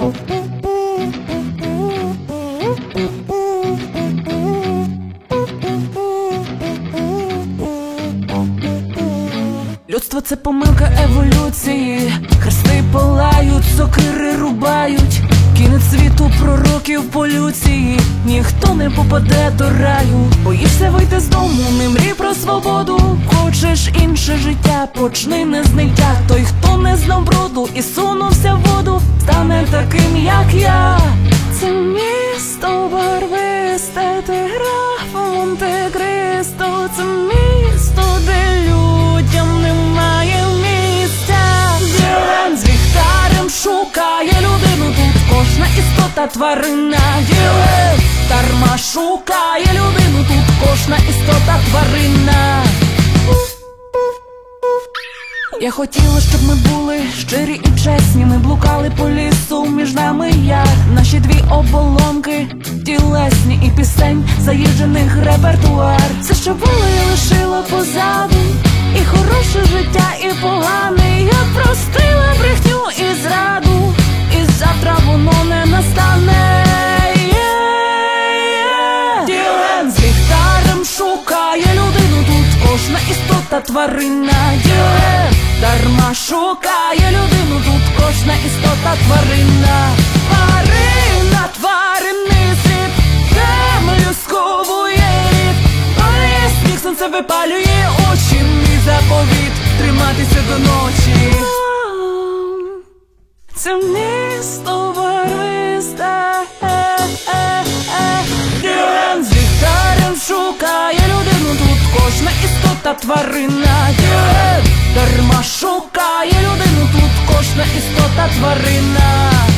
Людство — це помилка еволюції. Хрести палають, сокири рубають. Кінець світу пророків полюції. Ніхто не попаде до раю. Боїшся вийти з дому, не мрій про свободу. Хочеш інше життя, почни не з ниття. Той, хто не знав броду і сунувся в воду, стане таким, як я. Це місто барвисте, ти граф Монте-Кристо. Це місто, де людям немає місця. Ділен з ліхтарем шукає людину. Тут кожна істота тварина. Ділен дарма шукає людину. Тут кожна істота тварина. Я хотіла, щоб ми були щирі і чесні. Ми блукали по лісу, між нами я. Наші дві оболонки тілесні, і пісень заїжджених репертуар. Все, що було, я лишила позаду. І хороше життя, і погане. Я простила брехню і зраду. І завтра воно не настане. Ділен з ліхтарем шукає людину. Тут кожна істота тварина. Ділен дарма шукає людину. Тут кожна істота тварина. Тварина, тваринний світ, землю сковує рід. Палає сніг, сонце випалює очі. Мій заповіт триматися до ночі. Це місто барвисте. Ділен з ліхтарем шукає людину. Тут кожна істота тварина. Ділен дарма шукає людину. Тут кожна істота тварина.